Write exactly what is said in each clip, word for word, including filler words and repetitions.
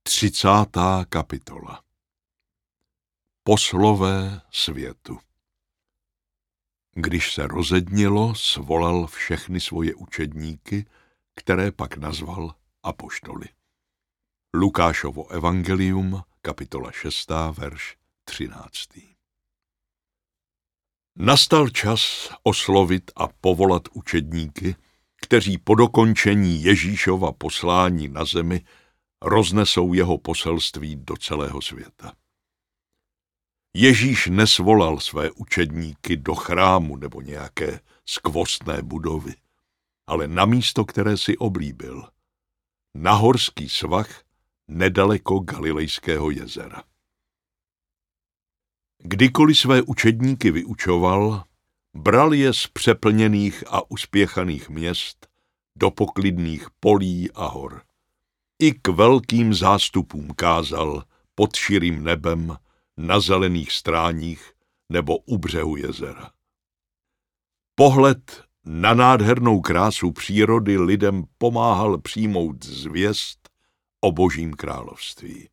Třicátá kapitola. Poslové světu. Když se rozednilo, svolal všechny svoje učedníky, které pak nazval apoštoly. Lukášovo evangelium, kapitola šestá, verš třináctý. Nastal čas oslovit a povolat učedníky, kteří po dokončení Ježíšova poslání na zemi roznesou jeho poselství do celého světa. Ježíš nesvolal své učedníky do chrámu nebo nějaké skvostné budovy, ale na místo, které si oblíbil, na horský svah nedaleko Galilejského jezera. Kdykoliv své učedníky vyučoval, bral je z přeplněných a uspěchaných měst do poklidných polí a hor. I k velkým zástupům kázal pod širým nebem, na zelených stráních nebo u břehu jezera. Pohled na nádhernou krásu přírody lidem pomáhal přijmout zvěst o Božím království.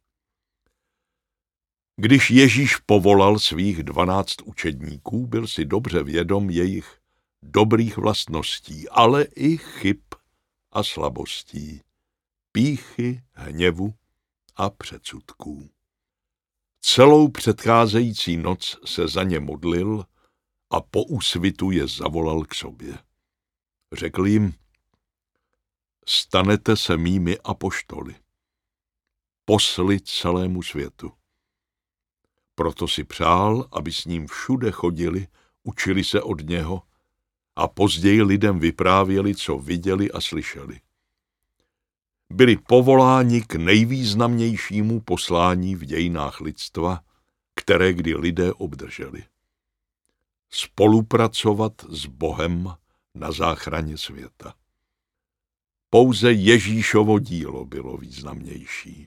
Když Ježíš povolal svých dvanáct učedníků, byl si dobře vědom jejich dobrých vlastností, ale i chyb a slabostí, pýchy, hněvu a předsudků. Celou předcházející noc se za ně modlil a po úsvitu je zavolal k sobě. Řekl jim: stanete se mými apoštoly, posly celému světu. Proto si přál, aby s ním všude chodili, učili se od něho a později lidem vyprávěli, co viděli a slyšeli. Byli povoláni k nejvýznamnějšímu poslání v dějinách lidstva, které kdy lidé obdrželi. Spolupracovat s Bohem na záchraně světa. Pouze Ježíšovo dílo bylo významnější.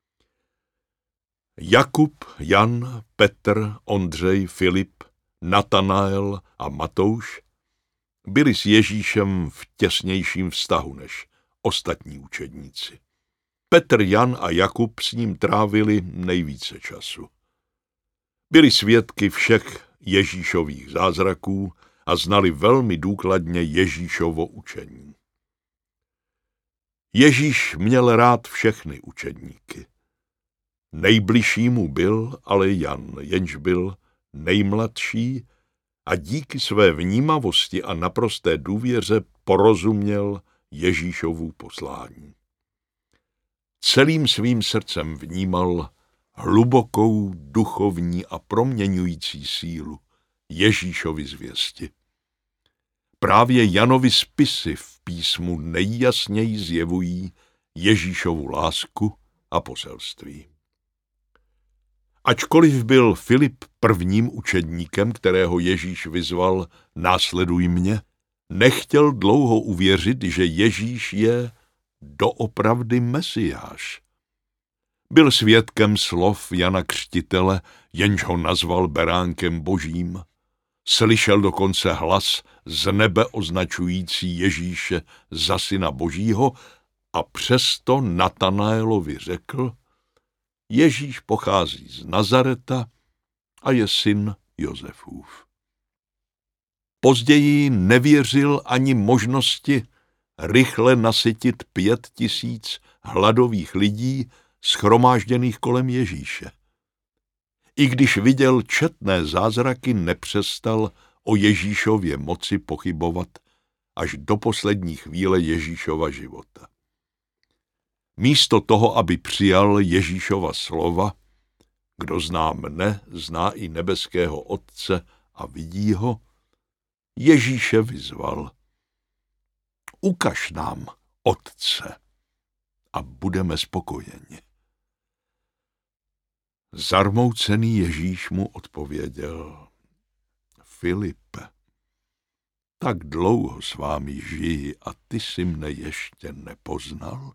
Jakub, Jan, Petr, Ondřej, Filip, Natanael a Matouš byli s Ježíšem v těsnějším vztahu než ostatní učedníci. Petr, Jan a Jakub s ním trávili nejvíce času. Byli svědky všech Ježíšových zázraků a znali velmi důkladně Ježíšovo učení. Ježíš měl rád všechny učedníky. Nejbližší mu byl ale Jan, jenž byl nejmladší a díky své vnímavosti a naprosté důvěře porozuměl Ježíšovu poslání. Celým svým srdcem vnímal hlubokou duchovní a proměňující sílu Ježíšovy zvěsti. Právě Janovi spisy v písmu nejjasněji zjevují Ježíšovu lásku a poselství. Ačkoliv byl Filip prvním učedníkem, kterého Ježíš vyzval následuj mě, nechtěl dlouho uvěřit, že Ježíš je doopravdy Mesiáš. Byl svědkem slov Jana Křtitele, jenž ho nazval beránkem božím. Slyšel dokonce hlas z nebe označující Ježíše za syna božího a přesto Natanaelovi řekl: Ježíš pochází z Nazareta a je syn Josefův. Později nevěřil ani možnosti rychle nasytit pět tisíc hladových lidí shromážděných kolem Ježíše. I když viděl četné zázraky, nepřestal o Ježíšově moci pochybovat až do poslední chvíle Ježíšova života. Místo toho, aby přijal Ježíšova slova, kdo zná mne, zná i nebeského Otce a vidí ho, Ježíše vyzval: ukaž nám Otce a budeme spokojeni. Zarmoucený Ježíš mu odpověděl: Filipe, tak dlouho s vámi žiji a ty jsi mne ještě nepoznal?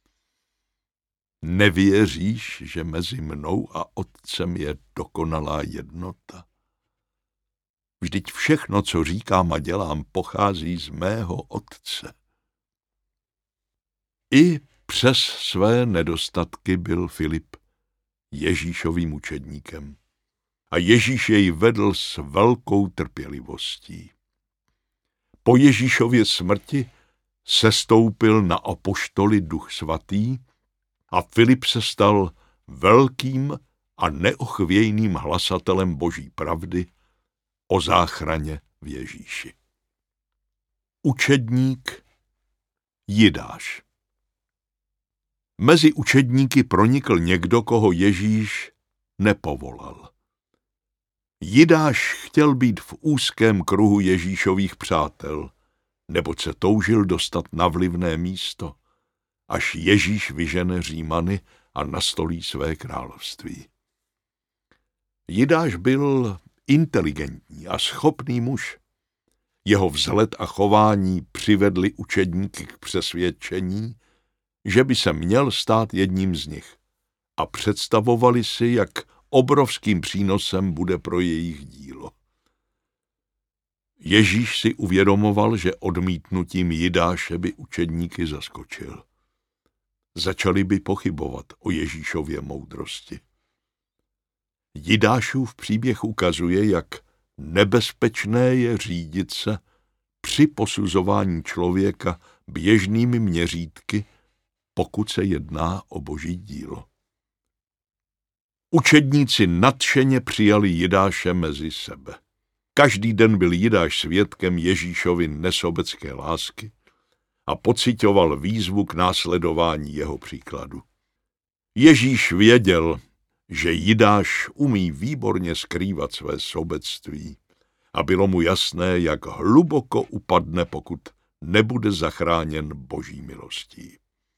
Nevěříš, že mezi mnou a Otcem je dokonalá jednota? Vždyť všechno, co říkám a dělám, pochází z mého Otce. I přes své nedostatky byl Filip Ježíšovým učedníkem a Ježíš jej vedl s velkou trpělivostí. Po Ježíšově smrti sestoupil na apoštoly Duch Svatý a Filip se stal velkým a neochvějným hlasatelem Boží pravdy o záchraně v Ježíši. Učedník Jidáš. Mezi učedníky pronikl někdo, koho Ježíš nepovolal. Jidáš chtěl být v úzkém kruhu Ježíšových přátel, neboť se toužil dostat na vlivné místo, až Ježíš vyžene Římany a nastolí své království. Jidáš byl inteligentní a schopný muž. Jeho vzhled a chování přivedli učedníky k přesvědčení, že by se měl stát jedním z nich, a představovali si, jak obrovským přínosem bude pro jejich dílo. Ježíš si uvědomoval, že odmítnutím Jidáše by učedníky zaskočil. Začali by pochybovat o Ježíšově moudrosti. Jidášův příběh ukazuje, jak nebezpečné je řídit se při posuzování člověka běžnými měřítky, pokud se jedná o Boží dílo. Učedníci nadšeně přijali Jidáše mezi sebe. Každý den byl Jidáš svědkem Ježíšovy nesobecké lásky a pocitoval výzvu k následování jeho příkladu. Ježíš věděl, že Jidáš umí výborně skrývat své sobectví a bylo mu jasné, jak hluboko upadne, pokud nebude zachráněn Boží milostí.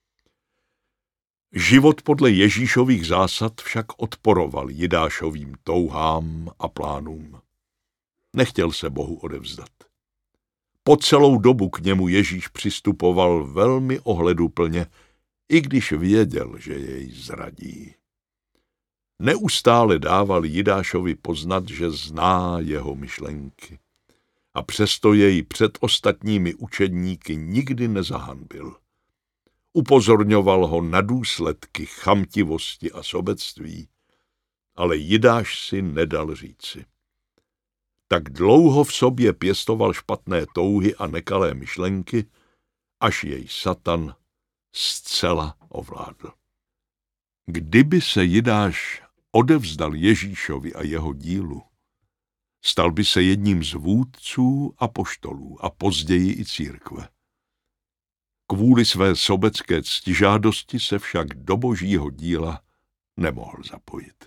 Život podle Ježíšových zásad však odporoval Jidášovým touhám a plánům. Nechtěl se Bohu odevzdat. Po celou dobu k němu Ježíš přistupoval velmi ohleduplně, i když věděl, že jej zradí. Neustále dával Jidášovi poznat, že zná jeho myšlenky, a přesto jej před ostatními učedníky nikdy nezahanbil. Upozorňoval ho na důsledky chamtivosti a sobectví, ale Jidáš si nedal říci. Tak dlouho v sobě pěstoval špatné touhy a nekalé myšlenky, až jej Satan zcela ovládl. Kdyby se Jidáš odevzdal Ježíšovi a jeho dílu, stal by se jedním z vůdců apoštolů a později i církve. Kvůli své sobecké ctižádosti se však do Božího díla nemohl zapojit.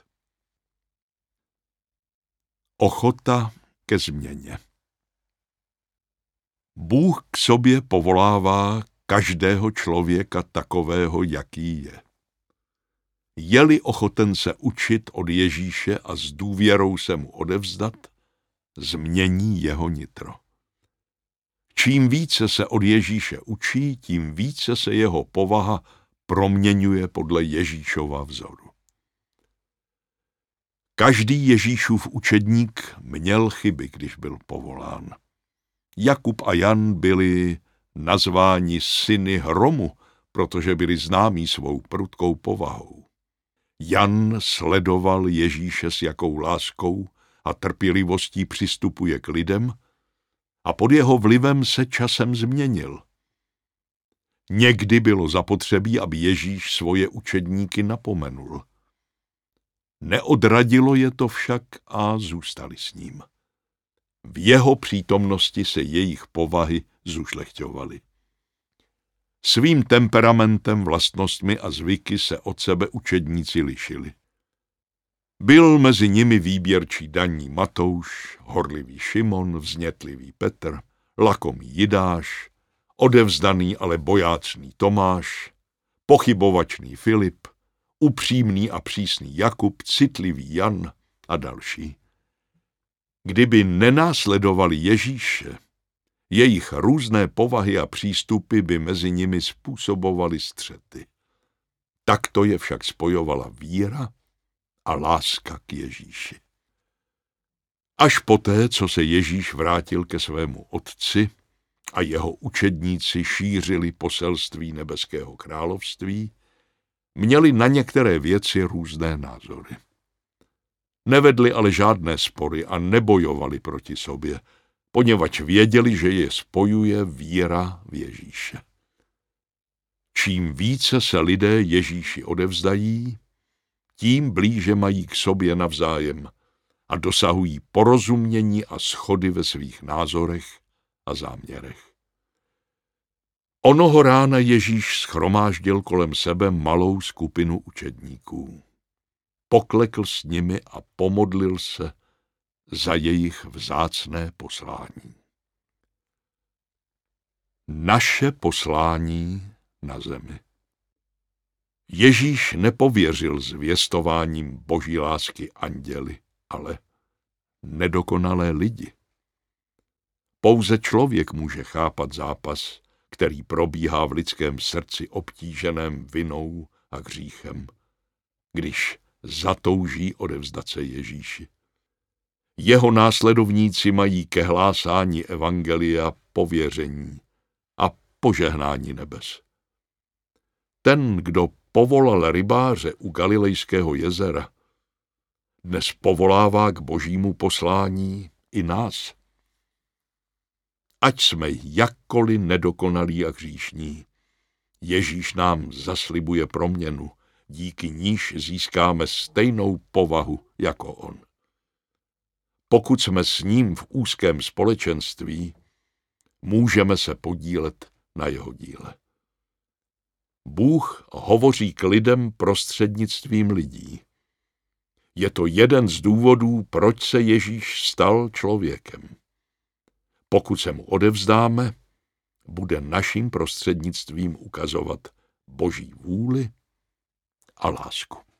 Ochota ke změně. Bůh k sobě povolává každého člověka takového, jaký je. Je-li ochoten se učit od Ježíše a s důvěrou se mu odevzdat, změní jeho nitro. Čím více se od Ježíše učí, tím více se jeho povaha proměňuje podle Ježíšova vzoru. Každý Ježíšův učedník měl chyby, když byl povolán. Jakub a Jan byli nazváni syny hromu, protože byli známí svou prudkou povahou. Jan sledoval Ježíše, s jakou láskou a trpělivostí přistupuje k lidem, a pod jeho vlivem se časem změnil. Někdy bylo zapotřebí, aby Ježíš svoje učedníky napomenul. Neodradilo je to však a zůstali s ním. V jeho přítomnosti se jejich povahy zušlechťovaly. Svým temperamentem, vlastnostmi a zvyky se od sebe učedníci lišili. Byl mezi nimi výběrčí daní Matouš, horlivý Šimon, vznětlivý Petr, lakomý Jidáš, odevzdaný, ale bojácný Tomáš, pochybovačný Filip, upřímný a přísný Jakub, citlivý Jan a další. Kdyby nenásledovali Ježíše, jejich různé povahy a přístupy by mezi nimi způsobovaly střety. Takto je však spojovala víra a láska k Ježíši. Až poté, co se Ježíš vrátil ke svému otci, a jeho učedníci šířili poselství nebeského království, měli na některé věci různé názory. Nevedli ale žádné spory a nebojovali proti sobě, poněvadž věděli, že je spojuje víra v Ježíše. Čím více se lidé Ježíši odevzdají, tím blíže mají k sobě navzájem a dosahují porozumění a shody ve svých názorech a záměrech. Onoho rána Ježíš shromáždil kolem sebe malou skupinu učedníků. Poklekl s nimi a pomodlil se za jejich vzácné poslání. Naše poslání na zemi. Ježíš nepověřil zvěstováním boží lásky anděli, ale nedokonalé lidi. Pouze člověk může chápat zápas, který probíhá v lidském srdci obtíženém vinou a hříchem, když zatouží odevzdat se Ježíši. Jeho následovníci mají ke hlásání evangelia pověření a požehnání nebes. Ten, kdo povolal rybáře u Galilejského jezera, dnes povolává k božímu poslání i nás. Ať jsme jakkoliv nedokonalí a hříšní, Ježíš nám zaslibuje proměnu, díky níž získáme stejnou povahu jako on. Pokud jsme s ním v úzkém společenství, můžeme se podílet na jeho díle. Bůh hovoří k lidem prostřednictvím lidí. Je to jeden z důvodů, proč se Ježíš stal člověkem. Pokud se mu odevzdáme, bude naším prostřednictvím ukazovat Boží vůli a lásku.